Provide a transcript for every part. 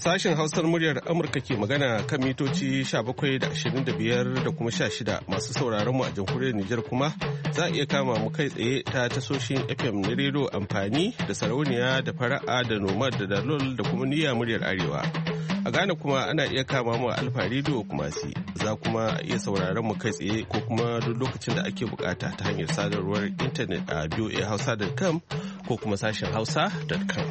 Sashen Hausar muryar Amurka ke magana kan mitoci 17 da 25 da kuma 16 masu sauraron mu a jamhuriyar Nijar kuma za a iya kama mu kai tsaye ta tasoshin FM na rediyo amfani da sarauniya da fara'a da nomad da dalol da kuma niyya muryar Arewa. A Ghana kuma ana iya kama mu a Alfa rediyo kuma za kuma iya sauraron mu kai tsaye ko kuma duk lokacin da ake bukata ta hanyar sadarwar intanet a voahausa.com ko kuma sashen hausa.com.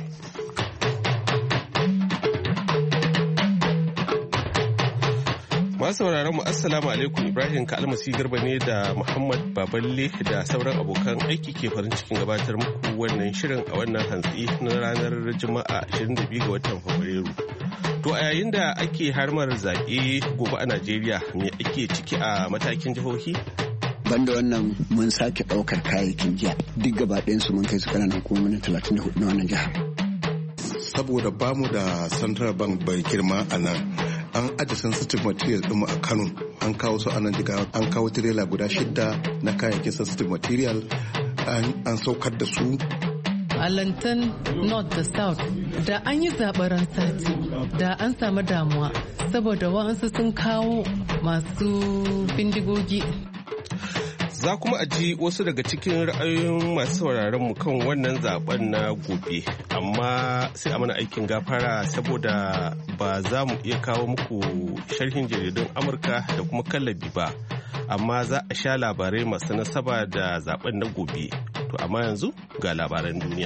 Masu sauraron mu assalamu alaikum, Ibrahim Kalmasi Garba ne da Muhammad Baballe da sauran abokan aiki ke farin cikin gabatar muku wannan shirin a wannan hantsi na ranar Juma'a 22 ga watan Fabrairu. To a yayin da ake harmar zaɓe gobe a Najeriya, me ake ciki a matakin jihohi? Banda wannan mun sake ɗaukar kayayyakin jiya duk gaba ɗayansu mun kai su ƙananan hukumomi 34 na wannan jihar. Saboda bamu da Central Bank bai girma a nan, an ajiye sensitive material ɗinmu a Kano, an kawo su a nan Jigawa, an kawo tirela guda 6 na kayayyakin sensitive material, an saukar da su. A Lantan North da South da an yi zaɓen sati da an samu damuwa saboda wa'ansu sun kawo masu bindigogi. Za kuma a ji wasu daga cikin ra'ayoyin masu sauraron mu kan wannan zaben na gobe, amma sai a mana aikin gafara saboda ba za mu iya kawo muku sharhin jaridun Amurka da kuma kallabi ba, amma za a sha labarai masu nasaba da zaben na gobe. To amma yanzu ga labaran duniya.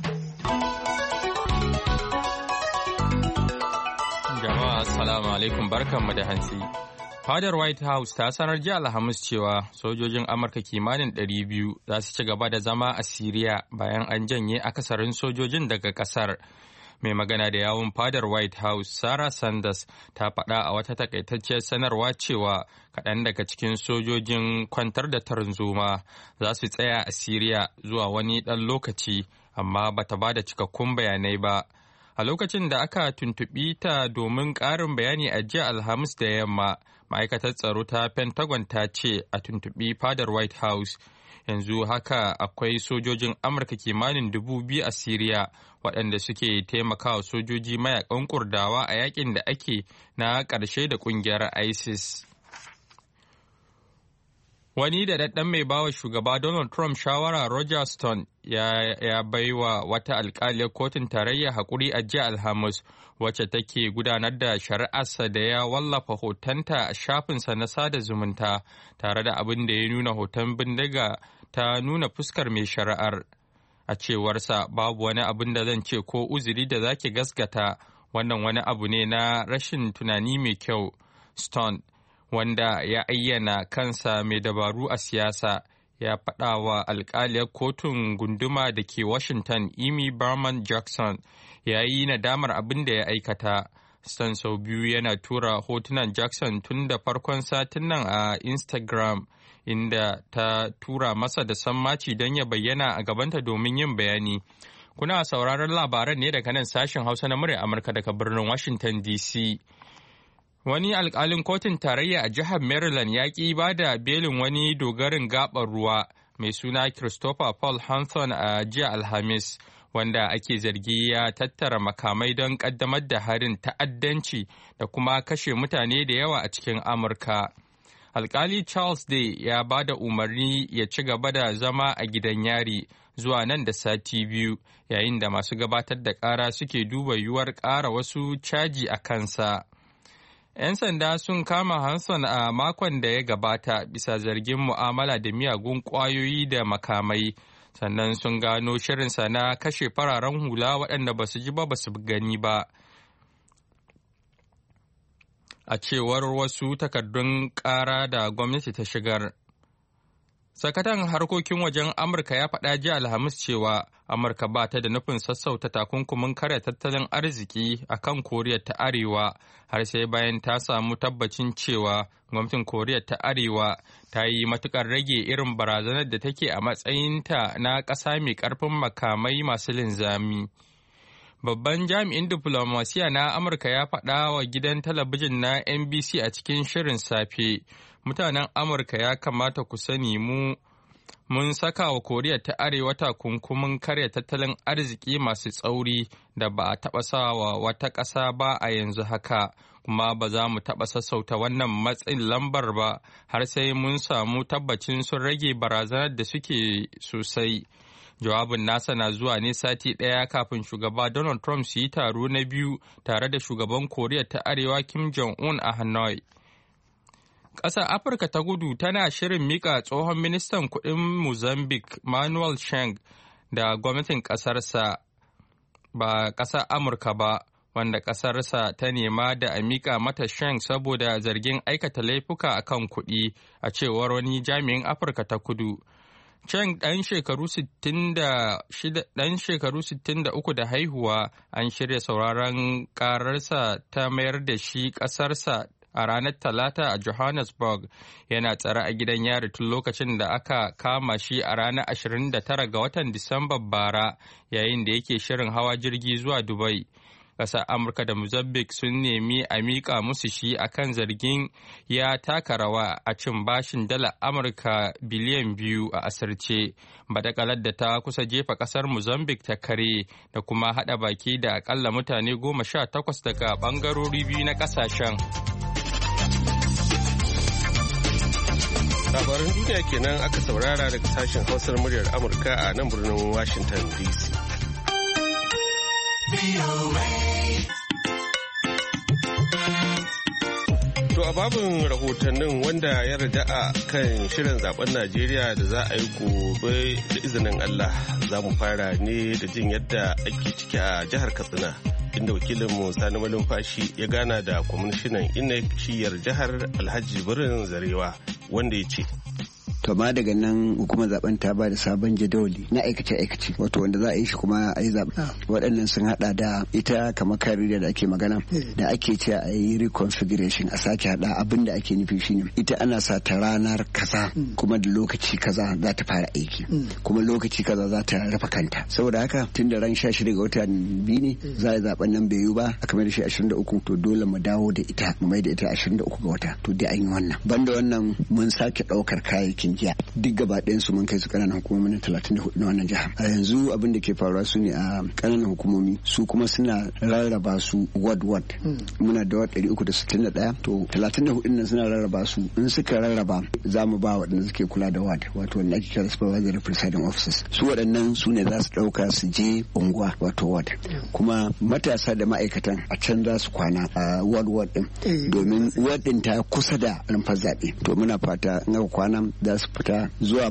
Jama'a assalamu alaikum, barkanmu da hantsi. Fadar White House ta sanar jiya Alhamis cewa sojojin Amurka kimanin 200 za su ci gaba da zama a Siriya bayan an janye akasarin sojojin daga kasar. Mai magana da yawun fadar White House, Sarah Sanders, ta faɗa a wata takaitacciyar sanarwa cewa kaɗan daga cikin sojojin kwantar da tarzoma za su tsaya a Siriya zuwa wani ɗan lokaci, amma bata ba da cikakkun bayanai ba. A lokacin da aka tuntuɓi ta domin ƙarin bayani a jiya Alhamis da yamma, ma'aikatar tsaro ta Pentagon ta ce a tuntuɓi fadar White House. Yanzu haka akwai sojojin Amurka kimanin 2,000 a Siriya waɗanda suke taimakawa sojoji mayakan Kurdawa a yakin da ake na ƙarshe da ƙungiyar ISIS. Wani da daɗaɗɗen mai bawa shugaba Donald Trump shawara, Roger Stone, ya baiwa wata alƙaliyar kotun tarayya haƙuri a jiya Alhamis, wacce take gudanar da shari'arsa da ya wallafa hotonta a shafinsa na sada zumunta tare da abin da ya nuna hoton bindiga ta nuna fuskar mai shari'ar. A cewarsa, babu wani abin da zan ce ko uzuri da zaki gaskata, wannan wani abu ne na rashin tunani mai kyau. Stone, wanda ya ayyana kansa mai dabaru a siyasa, ya faɗa wa alƙaliyar kotun gunduma da ke Washington, Amy Berman Jackson, ya yi nadamar abin da ya aikata. Stone sau biyu yana tura hotunan Jackson tun da farkon satin nan a Instagram, inda ta tura masa da sammaci don ya bayyana a gabanta domin yin bayani. Kuna sauraron labaran ne daga nan sashen Hausa na murya Amurka daga birnin Washington DC. Wani alkalin kotun tarayya a jihar Maryland ya ƙi ba da belin wani dogarin gaɓar ruwa mai suna Christopher Paul Hanson a jiya Alhamis, wanda ake zargi ya tattara makamai don ƙaddamar da harin ta'addanci da kuma kashe mutane da yawa a cikin Amurka. Alkali Charles Day ya ba da umarni ya ci gaba da zama a gidan yari zuwa nan da sati biyu, yayin da masu gabatar da ƙara suke duba yiwuwar ƙara wasu caji a kansa. 'Yan sanda sun kama Hanson a makon da ya gabata bisa zargin mu'amala da miyagun ƙwayoyi da makamai, sannan sun gano shirinsa na kashe fararen hula waɗanda ba su ji ba su gani ba. A cewar wasu takardun ƙara da gwamnati ta shigar. Sakataren harkokin wajen Amurka ya faɗa jiya Alhamis cewa Amurka ba ta da nufin sassauta takunkumin kare tattalin arziki a kan Koriya ta Arewa har sai bayan ta samu tabbacin cewa gwamnatin Koriya ta Arewa ta yi matukar rage irin barazanar da take a matsayinta na ƙasa mai ƙarfin makamai masu linzami. Babban jami'in diflomasiya na Amurka ya faɗa wa gidan talabijin na NBC a cikin shirin safe, mutanen Amurka ya kamata ku sani mu mun saka wa Koriya ta Arewa takunkumin karya tattalin arziki masu tsauri da ba a taɓa sawa wata ƙasa ba a yanzu haka, kuma ba za mu taɓa sassauta wannan matsin lambar ba har sai mun samu tabbacin sun rage barazanar da suke sosai. Jawabin nasa na zuwa ne sati ɗaya kafin shugaba Donald Trump su yi taro na biyu tare da shugaban Koriya ta Arewa Kim Jong-un a Hanoi. Ƙasar Afirka ta Kudu tana shirin mika tsohon ministan kuɗin Mozambique Manuel Chang da gwamnatin ƙasarsa ba ƙasar Amurka ba, wanda ƙasarsa ta nema da a mika mata Chang saboda zargin aikata laifuka akan kuɗi, a cewar wani jami'in Afirka ta Kudu. Chang ɗan shekaru 63 da haihuwa an shirya sauraron ƙararsa ta mayar da shi ƙasarsa a ranar Talata a Johannesburg. Yana tsare a gidan yari tun lokacin da aka kama shi a ranar 29 ga watan Disamba bara yayin da yake shirin hawa jirgi zuwa Dubai. Ƙasar Amurka da Mozambique sun nemi a miƙa musu shi akan zargin ya taka rawa a cin bashin dala Amurka biliyan 2 a asirce, badakalar da ta kusa jefa ƙasar Mozambique ta kare da kuma haɗa baki da aƙalla mutane 18 daga ɓangarori biyu na ƙasashen. Labaran duniya kenan aka saurara daga sashen Hausar muryar Amurka a nan birnin Washington DC. To a babin rahotannin wanda ya raja'a kan shirin zaben Najeriya da za a yi gobe da izinin Allah, za mu fara ne da jin yadda ake ciki a jihar Katsina, inda wakilinmu Sani Malumfashi ya gana da kwamishinan INEC shiyar jihar Alhaji Birin Zarewa, wanda ya ce. To ma daga nan hukumar zaben ta ba da sabon jadawali na aikace-aikace, wato wanda za a yi shi kuma a yi zaben. Waɗannan sun hada da ita kamar kariya da ake magana da ake cewa a yi reconfiguration, a sake hada abin da ake nufi shine ita ana sa ta ranar kaza kuma da lokaci kaza za ta fara aiki kuma lokaci kaza za ta rufe kanta. Saboda haka tun da ran 16 ga watan biyu ne za a yi zaben nan bai yi ba aka mai da shi 23, to dole mu dawo da ita mu mai da ita 23 ga wata. To dai an yi wannan. Banda wannan mun sake ɗaukar kayayyakin jiya duk gaba ɗayan su mun kai su ƙananan hukumomi 34 na wannan jihar. A yanzu abin da ke faruwa su ne a ƙananan hukumomi, su kuma suna rarraba su ward. Muna da ward 361, to 34 nan suna rarraba su. In suka rarraba za mu ba waɗanda suke kula da ward, wato wanda ake kira supervisory presiding officers. Su waɗannan su ne za su ɗauka su je unguwa wato ward. Kuma matasa da ma'aikatan a can za su kwana a ward din, domin ward din ta kusa da rumfar zaɓe. To muna fata in aka kwana za su fita zuwa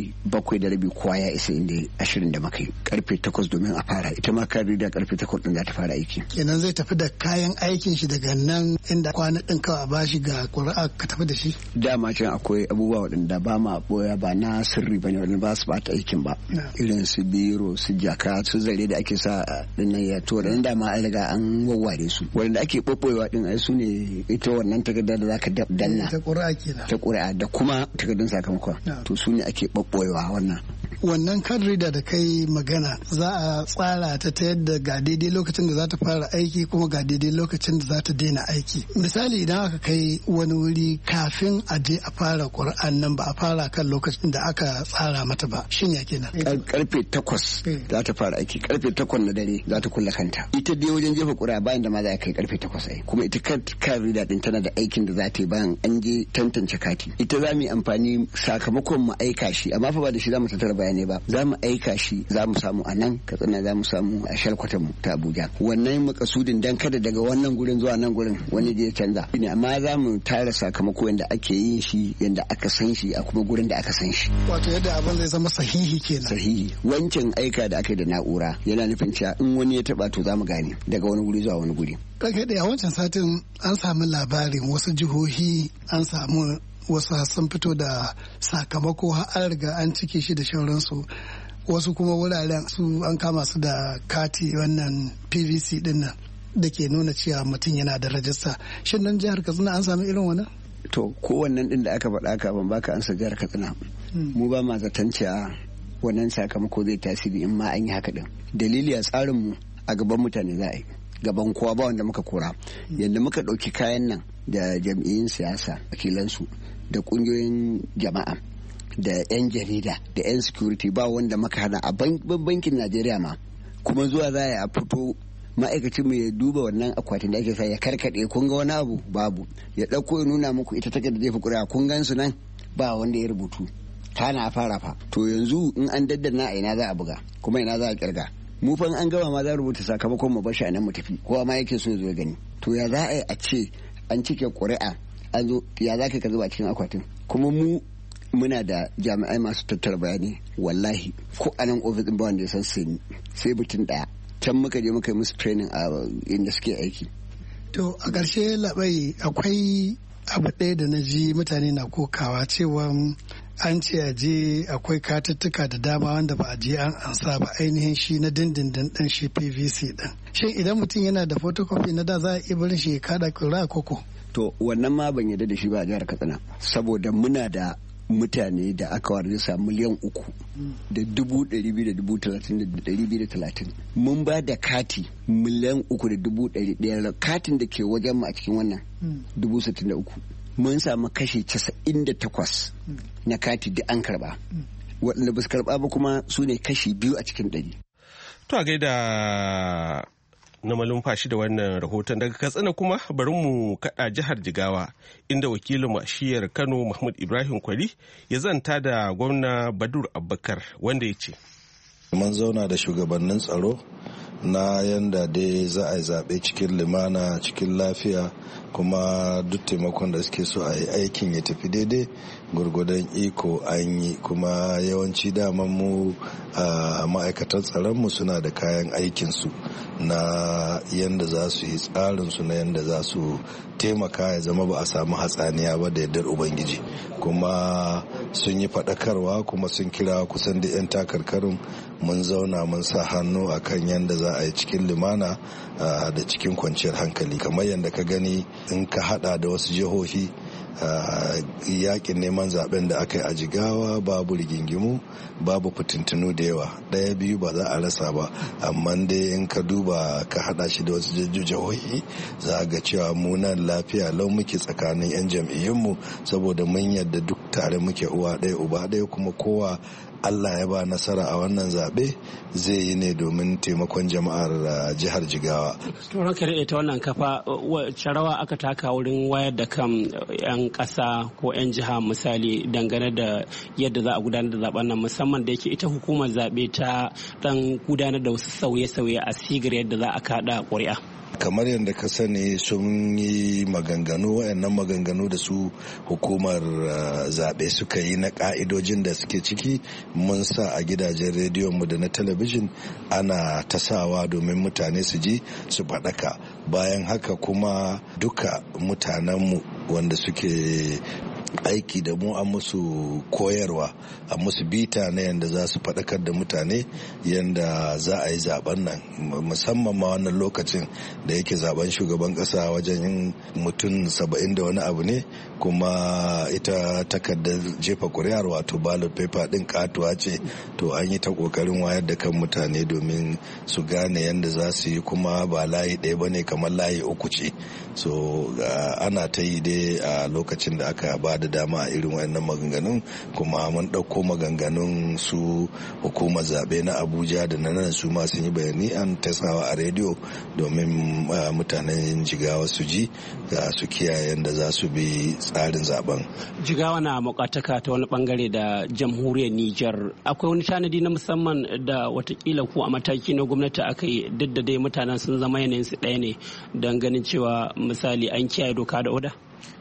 7:30 kowa ya isa inda 20 da makai karfe 8 domin a fara. Ita ma kari da karfe 8 din za ta fara aiki. Kenan zai tafi da kayan aikin shi daga nan inda kwana din kawai a bashi ga ƙuri'a ka tafi da shi. Dama can akwai abubuwa waɗanda ba ma boya, ba na sirri bane, waɗanda ba su bata aikin ba, irin su biro, su jaka, su zare da ake sa dinnan ya to da dama an riga an wawware su. Waɗanda ake ɓoɓɓoyewa din ai su ne ita wannan takardar da zaka danna ta ƙuri'a kenan, ta ƙuri'a da kuma takardun sakamakon. To su ne ake ɓaɓɓoyewa wannan. Wannan card reader da kai magana za a tsara ta yadda ga daidai lokacin da za ta fara aiki kuma ga daidai lokacin da za ta daina aiki. Misali idan aka kai wani wuri kafin a je a fara ƙuri'an nan ba a fara kan lokacin da aka tsara mata ba, shin ya kenan? Karfe 8 za ta fara aiki, karfe 8 na dare za ta kulle kanta. Ita dai wajen jefa ƙuri'a bayan da ma za a kai karfe 8 ai. Kuma ita card reader din tana da aikin da za ta yi bayan an je tantance kati. Ita za mu yi amfani sakamakon mu aika shi, amma fa ba da shi za mu tattara bayanai ba, za mu aika shi, za mu samu a nan Katsina, za mu samu a shalkwatan mu ta Abuja. Wannan makasudin dan kada daga wannan gurin zuwa nan gurin wani je canza ne, amma za mu tara sakamako yanda ake yin shi, yanda aka san shi a kuma gurin da aka san shi, wato yadda abin zai zama sahihi kenan. Sahihi. Wancan aika da aka yi da na'ura yana nufin cewa in wani ya taba to za mu gane daga wani guri zuwa wani guri. Kake da wancan satin an samu labarin wasu jihohi an samu wasu sun fito da sakamako har an riga an cike shi da shauransu, wasu kuma wuraren su an kama su da kati wannan PVC din nan da ke nuna cewa mutum yana da rajista. Shin nan jihar Katsina an samu irin wannan? To kowannen din da aka faɗa ka ban baka ansa jihar Katsina. Mu ba ma zaton cewa wannan sakamako zai tasiri in ma an yi haka din. Dalili a tsarin mu a gaban mutane za a yi, gaban kowa ba wanda muka kora. Yanda muka ɗauki kayan nan da jam'iyyun siyasa wakilansu da kungiyoyin jama'a da 'yan jarida da 'yan security ba wanda maka hada a bankin Najeriya ma, kuma zuwa za a fito ma'aikacin mu ya duba wannan akwatin da ake sa ya karkade kun ga wani abu babu, ya dauko ya nuna muku ita take da zai fi ƙuri'a kun gan su nan ba wanda ya rubutu kana fara fa. To yanzu in an daddana a ina za a buga kuma ina za a kirga, mu fa an gama ma za a rubuta sakamakon mu bashi a nan mu tafi, kowa ma yake so ya zo ya gani. To ya za a ce an cike ƙuri'a an zo, ya za ka zuba cikin akwatin? Kuma mu muna da jami'ai masu tattara bayani, wallahi ko a nan ofis ɗin ba wanda ya san sai mutum ɗaya. Can muka je muka yi musu training a inda suke aiki. To a ƙarshe Labai, akwai abu ɗaya da na ji mutane na kokawa cewa an ce a je akwai katuttuka da dama wanda ba a je an ansa ba, ainihin shi na dindindin ɗin shi PVC ɗin. Shin idan mutum yana da photocopy na da za a iya barin shi ya kada ƙura koko? To wannan ma ban yarda da shi ba a jihar Katsina, saboda muna da mutane da aka warisa miliyan 3,230,230. Mun ba da kati miliyan 3,100,000, katin da ke wajen mu a cikin wannan 63,000. Mun samu kashi 98 na kati da an karba. Waɗanda ba su karba ba kuma su ne kashi 2 a cikin 100. To a gaida na malumfashi da wannan rahoton daga Katsina kuma bari mu kada jihar Jigawa inda wakilin mashiyar Kano Mahmud Ibrahim Kwari ya zanta da gwamna Badur Abubakar wanda ya ce. Mun zauna da shugabannin tsaro na yanda dai za a yi zaɓe cikin limana cikin lafiya, kuma duk taimakon da suke so a yi aikin ya tafi daidai gurgudan iko an yi. Kuma yawanci daman mu a ma'aikatan tsaronmu suna da kayan aikinsu na yanda za su yi tsarinsu na yanda za su taimaka ya zama ba a samu hatsaniya ba da yardar ubangiji. Kuma sun yi faɗakarwa kuma sun kira kusan da 'yan takarkarin mun zauna mun sa hannu a kan yanda za a yi cikin limana da cikin kwanciyar hankali. Kamar yadda ka gani in ka hada da wasu jihohi, yakin neman zaben da aka yi a Jigawa babu rigingimu babu fitintunu da yawa, ɗaya biyu ba za a rasa ba, amma dai in ka duba ka hada shi da wasu jihohi za ga cewa mu nan lafiya lau muke tsakanin 'yan jam'iyyunmu, saboda mun yadda duk tare muke uwa ɗaya uba ɗaya, kuma kowa Allah ya ba nasara a wannan zaɓe zai yi ne domin taimakon jama'ar jihar Jigawa. Turan kare ta wannan kafa wacce rawa aka taka wurin wayar da kan 'yan ƙasa ko 'yan jiha misali dangane da yadda za a gudanar da zaben nan, musamman da yake ita hukumar zaɓe ta dan gudanar da wasu sauye-sauye a sigar yadda za a kaɗa ƙuri'a. Kamar yadda ka sani sun yi maganganu, wayannan maganganu da su hukumar zaɓe suka yi na ƙa'idojin da suke ciki mun sa a gidajen rediyon mu da na talabijin ana tasawa domin mutane su ji su faɗaka. Bayan haka kuma duka mutanenmu wanda suke aiki da mu an musu koyarwa, a musu bita na yadda za su faɗakar da mutane yadda za a yi zaben nan, musamman ma wannan lokacin da yake zaben shugaban ƙasa wajen mutum 70 da wani abu ne, kuma ita takardar jefa ƙuri'ar wato ballot paper ɗin katuwa ce. To an yi ta ƙoƙarin wayar da kan mutane domin su gane yadda za su yi, kuma ba layi ɗaya ba ne, kamar layi 3 ce. So ana ta yi dai a lokacin da aka ba da dama a irin wayannan maganganun, kuma mun ɗauko maganganun su hukumar zaɓe na Abuja da na nan su ma sun yi bayani an tasawa a rediyo domin mutanen Jigawa su ji su kiyaye yadda za su bi tsarin zaben. Jigawa na makataka ta wani bangare da jamhuriyar Nijar. Akwai wani tanadi na musamman da watakila ko a mataki na gwamnati aka yi, duk da dai mutanen sun zama yanayin su ɗaya ne, don ganin cewa misali an kiyaye doka da oda?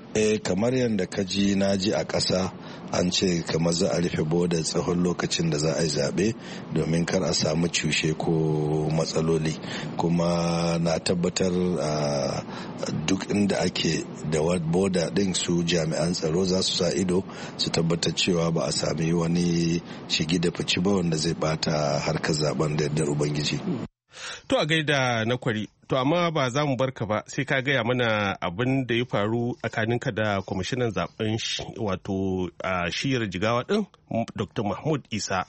Kamar yadda ka ji na ji a ƙasa an ce kamar za a rufe boda tsawon lokacin da za a yi zaɓe domin kar a samu cushe ko matsaloli, kuma na tabbatar duk inda ake da boda ɗin su jami'an tsaro za su sa ido su tabbatar cewa ba a sami wani shigi da fici ba wanda zai bata harkar zaben da yardar ubangiji. To a gaida na Kwari, to amma ba za mu barka ba sai ka gaya mana abin da ya faru tsakaninka da kwamishinan zaben wato a shiyar Jigawa din Dr. Mahmud Isa.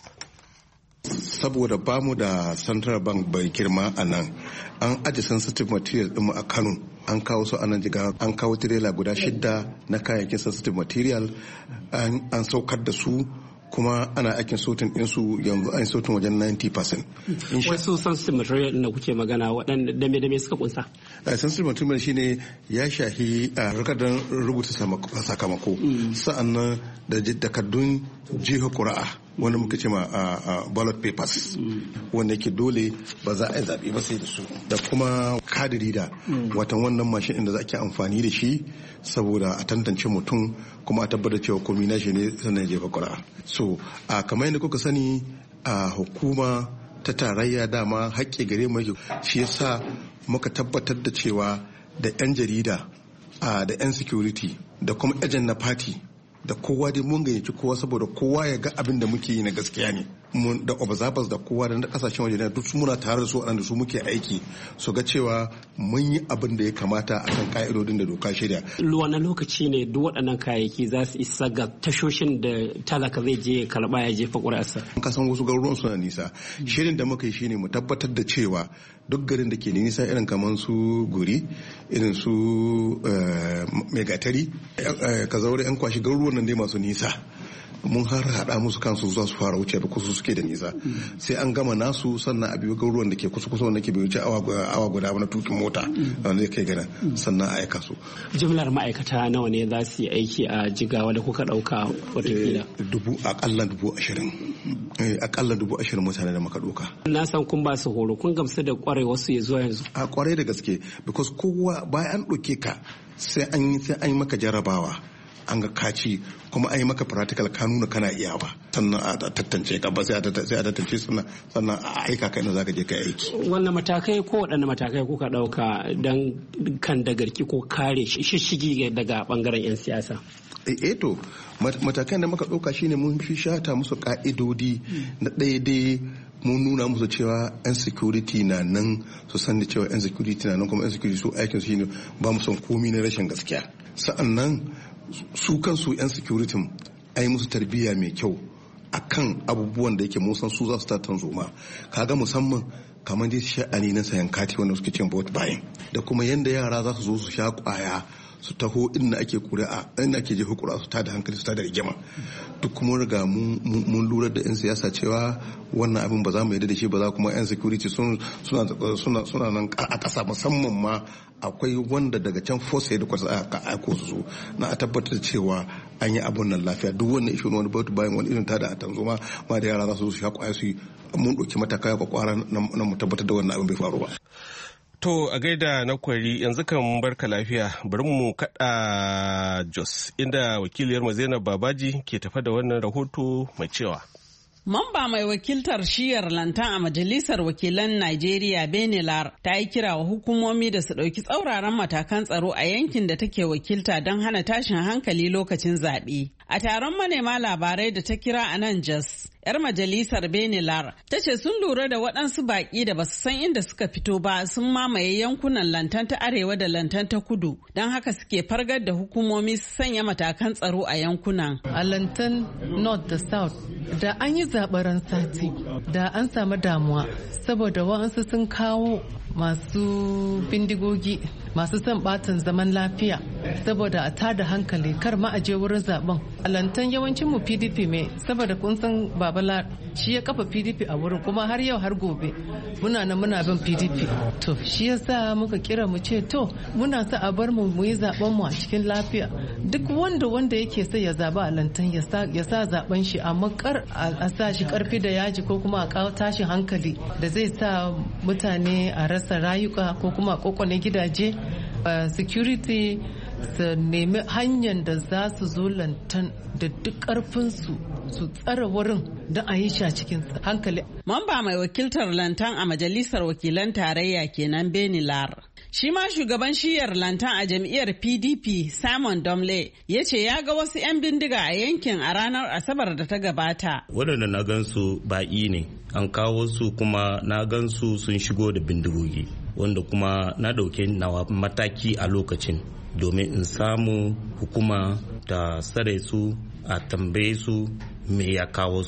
Saboda bamu da Central Bank bai girma a nan, an aje sensitive material ɗinmu a Kano, an kawo su a nan Jigawa, an kawo tirela guda 6 na kayayyakin sensitive material, an saukar da su kuma ana aikin sautin ɗinsu yanzu an sautin wajen 90%. Wasu sensitive material da kuke magana waɗanda dame suka kunsa? Sensitive material shine ya shahi takardar rubuta sakamako, sa'annan da takardun jiha ƙura'a wanda muka ce ma ballot papers wanda yake dole ba za a yi zaɓe ba sai da su, da kuma kadiri da watan wannan mashin inda za a ke amfani da shi saboda a tantance mutum kuma a tabbatar cewa komi na shi ne sannan jefa ƙura'a. So kamar yadda kuka sani a hukuma ta tarayya dama haƙƙi gare mu shi yasa muka tabbatar da cewa da 'yan jarida da 'yan security da kuma ejen na party da kowa dai mun gayyaci kowa saboda kowa ya ga abin da muke yi na gaskiya ne, mun da observers da kowa da kasashen waje duk muna tare da su waɗanda su muke aiki su ga cewa mun yi abin da ya kamata a kan ka'idodin da doka shirya. Wani lokaci ne duk waɗannan kayayyaki za su isa ga tashoshin da talaka zai je karɓa ya jefa ƙuri'arsa? Ka san wasu garuruwan suna nisa. Shirin da muka yi shine mu tabbatar da cewa duk garin da ke da nisa irin kamar su Guri, irin su Megatari, Kazaure, 'yan kwashi garuruwan nan dai masu nisa. Mun har hada musu kansu zuwa su fara wuce da kusa suke da nisa, sai an gama nasu sannan a biyu garuruwan da ke kusa wanda ke bai wuce awa guda na tukin mota wanda zai kai gana sannan a aika su. Jimlar ma'aikata nawa ne za su yi aiki a Jigawa da kuka dauka watakila? Akalla 20,000. Akalla 20,000 mutane da muka dauka. Na san kun ba su horo, kun gamsu da kwarewa su ya zuwa yanzu? A kwarai da gaske, because kowa bayan an ɗauke ka sai an yi maka jarabawa, an ga kaci kuma an yi maka practical ka nuna kana iya ba, sannan a tantance ka ba sai a tantance sannan a aika ka inda zaka je ka aiki. Wannan matakai ko waɗanne matakai kuka ɗauka don kan dagarki ko kare shishigi daga bangaren 'yan siyasa? To matakan da muka ɗauka shine mun fi shata musu ka'idodi na ɗaya mun nuna musu cewa 'yan security na nan, su san da cewa 'yan security na nan, kuma 'yan security su aikin su shine ba mu son komi na rashin gaskiya. Sa'annan su kansu 'yan security ai musu tarbiyya mai kyau akan abubuwan da yake mun san su za su tattan zoma, kaga musamman kamar dai sha'ani na sayan kati wanda suke cin vote buying, da kuma yanda yara za su zo su sha kwaya su taho inda ake jefa ƙuri'a su tada hankali su tada rigima. Duk kuma riga mun lura da 'yan siyasa cewa wannan abin ba za mu yarda da shi ba, za kuma 'yan security suna nan a ƙasa, musamman ma akwai wanda daga can force da kwasa aka aiko su na a tabbatar cewa an yi abun nan lafiya. Duk wannan ishu wani bautu bayan wani irin tada a tanzoma ma da yara za su sha kwaya su yi, mun ɗauki matakai kwakwara na mu tabbatar da wannan abin bai faru ba. To a gaida na kwari, yanzu kan barka lafiya, bari mu kada Jos inda wakiliyar Zainab Babaji ke tafa da wannan rahoto mai cewa. Mamba mai wakiltar shiyar Lantan a Majalisar Wakilan Najeriya Benilar ta yi kira wa hukumomi da su ɗauki tsauraran matakan tsaro a yankin da take wakilta don hana tashin hankali lokacin zaɓe. A taron manema labarai da ta kira a nan Jos, 'yar majalisar Benilar ta ce sun lura da waɗansu baƙi da basu san inda suka fito ba sun mamaye yankunan Lantan ta Arewa da Lantan ta Kudu, don haka suke fargar da hukumomi su sanya matakan tsaro a yankunan. A Lantan North da South da an yi zaɓaran sati da an samu damuwa saboda wa'ansu sun kawo masu bindigogi masu son batan zaman lafiya saboda a tada hankali kar ma a je wurin zaben. A Lantan yawancin mu PDP mai saboda kun san Babala shi ya kafa PDP a wurin, kuma har yau har gobe muna bin PDP. To shi yasa muka kira mu ce to muna sa a bar mu yi zaben mu a cikin lafiya. Duk wanda yake sai ya zaba a Lantan ya sa zaben shi, amma kar a sa shi karfi da yaji ko kuma a kawo tashin hankali da zai sa mutane a rasa rayuka ko kuma a kokone gidaje. Security su nemi hanyar da za su zo Lantan da duk karfinsu su tsara wurin don a yi shi a cikin hankali. Mamba mai wakiltar Lantan a Majalisar Wakilan Tarayya kenan Benilar. Shi ma shugaban shiyar Lantan a jam'iyyar PDP Simon Domle ya ce ya ga wasu 'yan bindiga a yankin a ranar Asabar da ta gabata. Waɗanda na gansu baƙi ne, an kawo su kuma na gansu sun shigo da bindigogi, wanda kuma na ɗauke nawa mataki a lokacin domin in samu hukuma ta tsare su, a tambaye su me ya kawo su.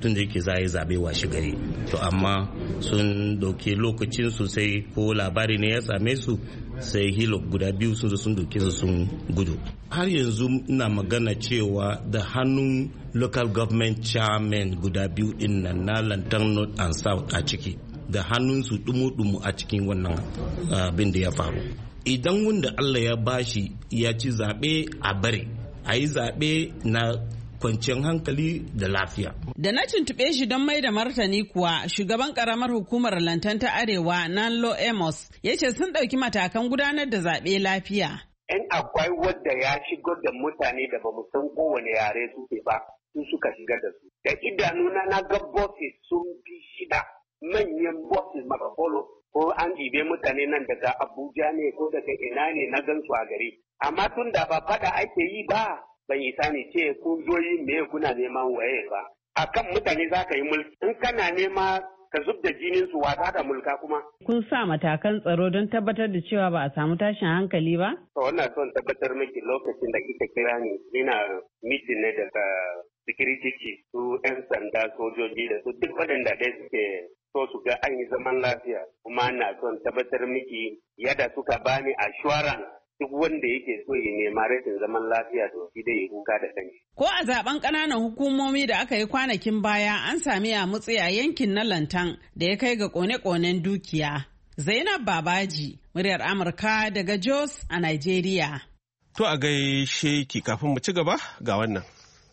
tun da yake za a yi zaɓe washe gari. To amma sun ɗauki lokacin sosai ko labari ne ya same su sai hilok guda biyu sun zo sun doke su sun gudu. Har yanzu ina magana cewa da hannun local government chairman guda biyu din nan na Lantan North and South a ciki, da hannunsu dumu-dumu a cikin wannan abin da ya faru. Idan wanda Allah ya bashi ya ci zaɓe a bari, a yi zaɓe na kwanciyar hankali da lafiya. Da na tuntuɓe shi don mai da martani kuwa, shugaban karamar hukumar Lantan ta Arewa Nanlo Amos ya ce sun ɗauki matakan gudanar da zaɓe lafiya. In akwai wadda ya shigar da mutane da bamu san kowane yare suke ba, su suka shigar da su. Da idanuna na ga bosses sun fi 6, manyan bosses makafolo, ko an ɗibe mutane nan daga Abuja ne ko daga ina ne na gan su a gari. Amma tun da ba fada ake yi ba, ban isa ne ce kun zo yi me kuna neman waye ba. Akan mutane za ka yi mulki. In kana nema ka zub da jinin su wata da mulka kuma. Kun sa matakan tsaro don tabbatar da cewa ba a samu tashin hankali ba? Wannan son tabbatar miki lokacin da kika kira ni ina mitin ne daga security chief su 'yan sanda sojoji da su duk waɗanda ɗaya suke so su ga an yi zaman lafiya. Kuma na son tabbatar miki yadda suka bani assurance duk wanda yake so ya nema rashin zaman lafiya to shi dai ya kuka da kanshi. Ko a zaben ƙananan hukumomi da aka yi kwanakin baya an sami yamutsi a yankin na Lantan da ya kai ga kone-konen dukiya. Zainab Babaji, muryar Amurka daga Jos a Nigeria. To a gaishe ki kafin mu ci gaba ga wannan.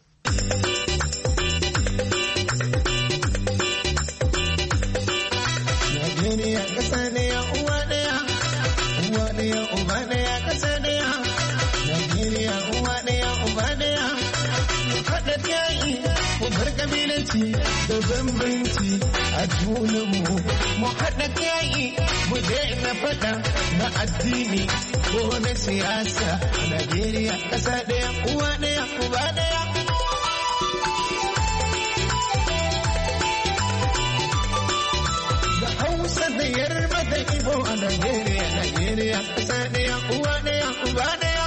Najeriya ƙasa ɗaya uwa ɗaya, uwa ɗaya uba ɗaya ƙasa ɗaya. Najeriya uwa ɗaya uba ɗaya. Mu haɗa yayi mu bar kabilanci da bambanci a junanmu. Mu haɗa yayi mu daina faɗa na addini ko na siyasa. Najeriya ƙasa ɗaya uwa ɗaya uba ɗaya. Da yarba da ibo a Najeriya, Najeriya ƙasa ɗaya, uwa ɗaya, uba ɗaya.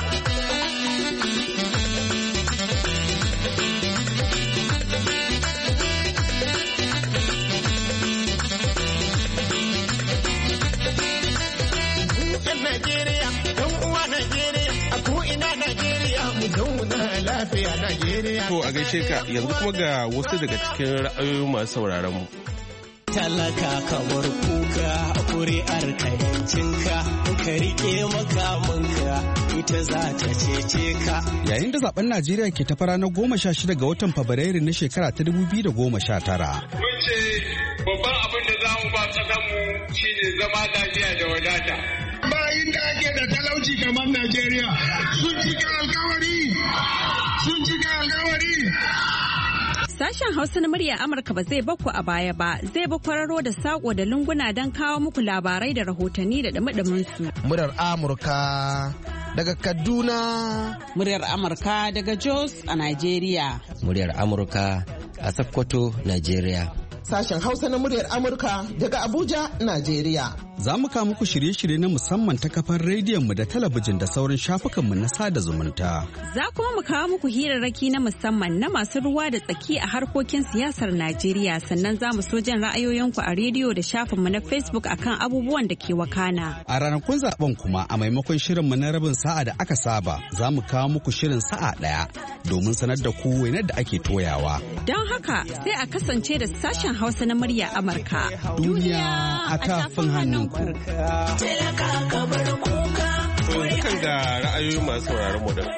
Dukan Najeriya, ɗan uwa Najeriya, a ko'ina Najeriya, mu zauna lafiya Najeriya. To a gaishe ka yanzu kuma ga wasu daga cikin ra'ayoyin masu sauraron mu. Talaka kamar kuka kuri'ar ka yancinka ka rike makamanka ita za ta cece ka. Yayin da zaben Najeriya ke ta fara na 16 ga watan Fabrairu na shekara ta 2019. Mun ce babban abin da za mu ba ƙasarmu shine zama lafiya da wadata. Bayin da ake da talauci kamar Najeriya sun cika alkawari. Sashen Hausa na murya Amurka ba zai bakku a baya ba, zai bi kwararo da sako da lunguna don kawo muku labarai da rahotanni da dumi su. Muryar Amurka daga Kaduna. Muryar Amurka daga Jos a Najeriya. Muryar Amurka a Sokoto, Najeriya. Sashen Hausa na muryar Amurka daga Abuja, Najeriya. Za mu kawo muku shirye-shirye na musamman ta kafar rediyon mu da talabijin da sauran shafukanmu na sada zumunta. Za kuma mu kawo muku hirarraki na musamman na masu ruwa da tsaki a harkokin siyasar Najeriya, sannan za mu so jin ra'ayoyinku a rediyo da shafinmu na Facebook akan abubuwan da ke wakana. A ranakun zaben kuma a maimakon shirinmu na rabin sa'a da aka saba, za mu kawo muku shirin sa'a ɗaya domin sanar da ku wainar da ake toyawa. Don haka sai a kasance da sashen Hausa na murya Amurka. Duniya a tafin hannunku. Dukan ga ra'ayoyin masu sauraron mu da.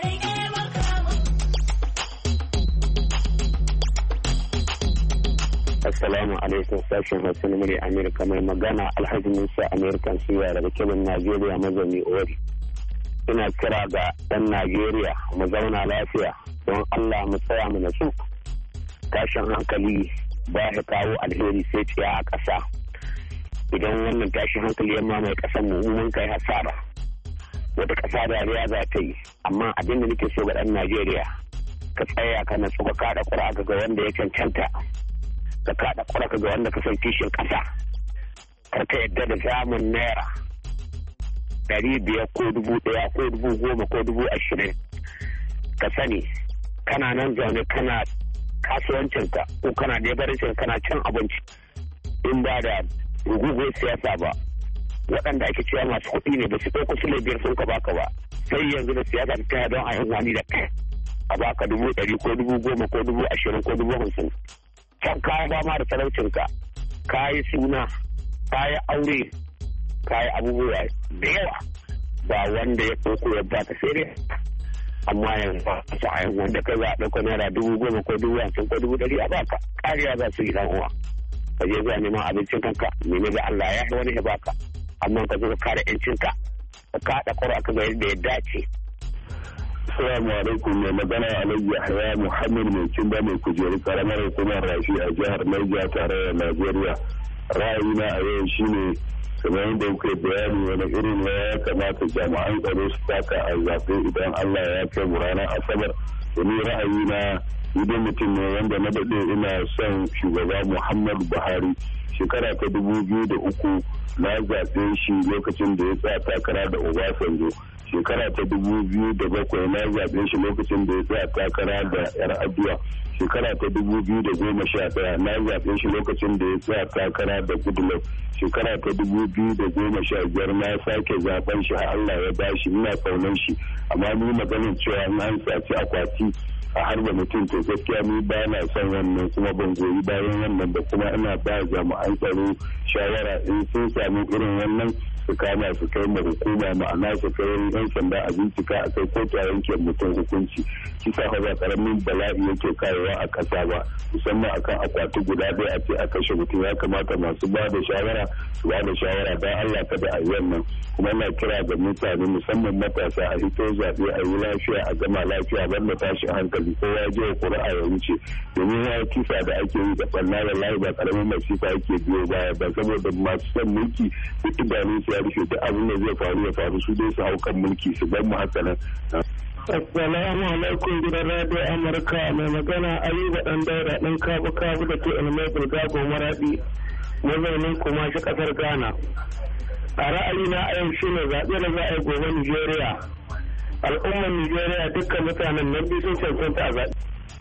Assalamu alaikum sashen Hausa na murya Amurka mai magana Alhaji Musa American Suya daga Kebbi Najeriya mazauni Ori. Ina kira ga ɗan Najeriya mu zauna lafiya don Allah mu tsaya mu nasu. Tashin hankali ba ya kawo alheri sai ciya a ƙasa. Idan wannan tashin hankali ya mamaye ƙasar mu mun kai hasara. Wata ƙasa dariya za ta yi, amma abin da nake so ga ɗan Najeriya ka tsaya ka natsu ka kaɗa ƙura ga wanda ya cancanta. Ka kaɗa ƙura ga wanda ka san kishin ƙasa. Kar ka yadda da zamun naira 500 ko 1000 ko 10,000 ko 20,000. Ka sani kana nan zaune kana kasuwancinka ko kana lebarancinka kana cin abinci in ba da ruguguwar siyasa ba waɗanda ake cewa masu kuɗi ne ba su ɗauko su biyar sun ka baka ba sai yanzu da siyasa ta taya don a yi wani da kai a baka 100 ko 10,000 ko 20,000 ko 50,000 can kaya ba ma da talaucinka ka yi suna ka yi aure ka yi abubuwa da yawa ba wanda ya koko ya baka sai dai amma yanzu ba su a wanda ka za a ɗauka naira 10,000 ko 50,000 ko 100,000 a baka kariya za su yi dan uwa ka je zuwa neman abincin kanka nemi da Allah ya yi wani ya baka amma ka zo ka kare ƴancinka ka kaɗa ƙura ka ga yadda ya dace. Assalamu alaikum, mai magana Alhaji Yahaya Muhammad mai kimba mai kujeru karamar hukumar Rashi a jihar Niger tarayyar Najeriya. Ra'ayina a yau shine kamar yadda kuke bayani wani irin ya kamata jami'an tsaro su taka a zaɓe idan Allah ya kai mu ranar Asabar. Wani ra'ayina idan mutum ne wanda na daɗe ina son shugaba Muhammadu Buhari. Shekara ta 2003 na zaɓe shi lokacin da ya tsaya takara da Obasanjo. Shekara ta 2007 na zaɓe shi lokacin da ya tsaya takara da Yar'adua. Shekara ta 2011 na zaɓe shi lokacin da ya tsaya takara da Goodluck. Shekara ta 2015 na sake zaɓen shi har Allah ya bashi, ina kaunan shi amma ni maganin cewa an saci akwati a harba mutum to gaskiya ni ba na son wannan kuma ban goyi bayan wannan da kuma ina ba jami'an tsaro shawara in sun sami irin wannan su kama su kai ma hukuma ma'ana su kai yan sanda a bincika a kai kotu a yanke mutum hukunci kisa ba karamin bala'i yake kawowa a ƙasa ba musamman akan akwati guda ɗaya a ce a kashe mutum ya kamata masu ba da shawara su ba da shawara don Allah kada a yi wannan kuma ina kira ga mutane musamman matasa a hito zaɓe a yi lafiya a gama lafiya banda tashi hankali kowa ya je ƙuri'a ya wuce domin ya kisa da ake yi da ɓanna da layi ba karamin masifa yake biyo baya ba saboda masu son mulki duk idanun su ya rufe duk abin da zai faru ya faru su dai su hau kan mulki su bar mu haka nan. Assalamu alaikum gidan radio Amurka mai magana Ayuba dan Daura dan kabu da ke ilmai Bulgago Maradi mazaunin kuma shi kasar Ghana. A ra'ayina a yau shine zaɓe da za a yi gobe Nigeria. Al'ummar Nigeria dukkan mutanen nan biyu sun cancanta a zaɓe.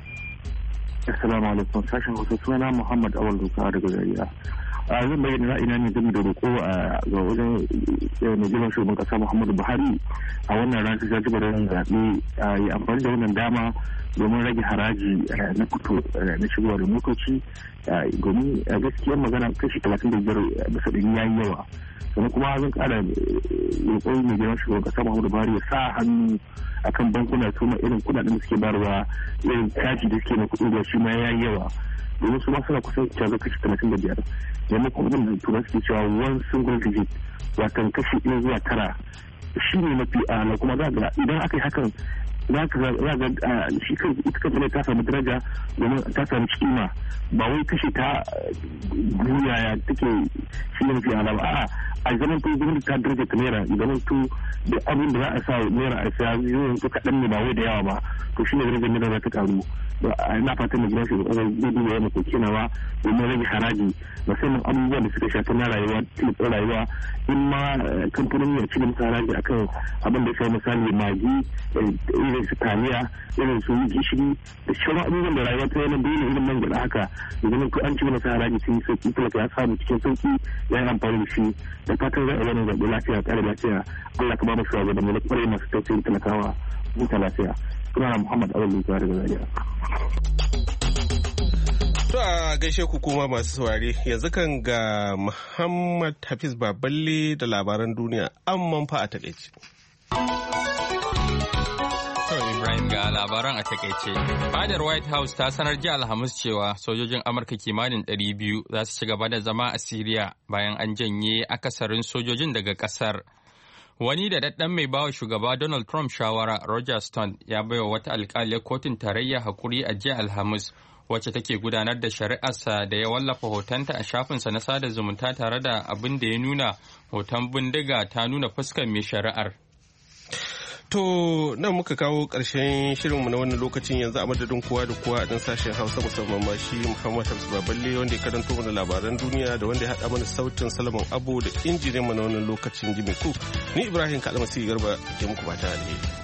Assalamu alaikum sashen wasu suna Muhammad Awal Duka daga Zaria. A zan bayyana ra'ayina ne game da roƙo ga wajen mai girman shugaban kasa Muhammadu Buhari a wannan ranar ta jajibar zaɓe a yi amfani da wannan dama domin rage haraji na fito na shigowa da motoci domin gaskiyar magana kashi 35 bisa ɗin ya yi yawa sannan kuma zan ƙara roƙon mai girman shugaban kasa Muhammadu Buhari ya sa hannu akan bankuna su ma irin kuɗaɗen da suke bayarwa irin caji da suke na kuɗi da shi ma ya yi yawa domin su ma suna kusan caza kashi 35 maimakon abin da turai suke cewa one single digit watan kashi 1 zuwa 9 shi ne mafi ala kuma za ga idan aka yi hakan za ga shi kan ita kan ta samu daraja domin ta samu kima ba wai kashe ta duniya ya take shi ne mafi ala ba a'a a zaman to gwamnati ta daraja ta naira zaman to duk abin da za a sa naira a sa yawan to kaɗan ne ba wai da yawa ba to shi ne darajar naira za ta karu ina fatan da gidan shugaban ƙasar zai duba yana kokinawa domin rage haraji musamman abubuwan da suka shafi na rayuwa tilin rayuwa in ma kamfanin ya cire musu haraji akan abin da ya misali magi irin su taliya irin su gishiri da sauran abubuwan da rayuwa ta yana dole irin man gyaɗa haka da zaman to an cire masa haraji sun yi sauki talaka ya samu cikin sauki ya yi amfani da shi da fatan za a wani zaɓe lafiya ƙara lafiya Allah ka ba mu shawara da mu na ƙwarai masu tausayin talakawa huta lafiya. Sunana Muhammad Awal Luka daga Zaria. To a gaishe ku kuma masu saurare yanzu kan ga Muhammad Hafiz Baballe da labaran duniya amman fa a takaice. Ibrahim ga labaran a takaice. Fadar White House ta sanar jiya Alhamis cewa sojojin Amurka kimanin 200 za su ci gaba da zama a Siriya bayan an janye akasarin sojojin daga kasar. Wani da daddan mai bawa shugaba Donald Trump shawara Roger Stone ya baiwa wata alkaliyar kotun tarayya hakuri a jiya Alhamis wacce take gudanar da shari'arsa da ya wallafa hotonta a shafinsa na sada zumunta tare da abin da ya nuna hoton bindiga ta nuna fuskar mai shari'ar. To nan muka kawo ƙarshen shirinmu na wannan lokacin yanzu a madadin kowa da kowa a ɗan sashen Hausa musamman ma shi Muhammad Hafiz Baballe wanda ya karanto mana labaran duniya da wanda ya haɗa mana sautin Salman Abu da injiniyan mu na wannan lokacin Jimmy Cook. Ni Ibrahim Kalmasi Garba ke muku fata alheri.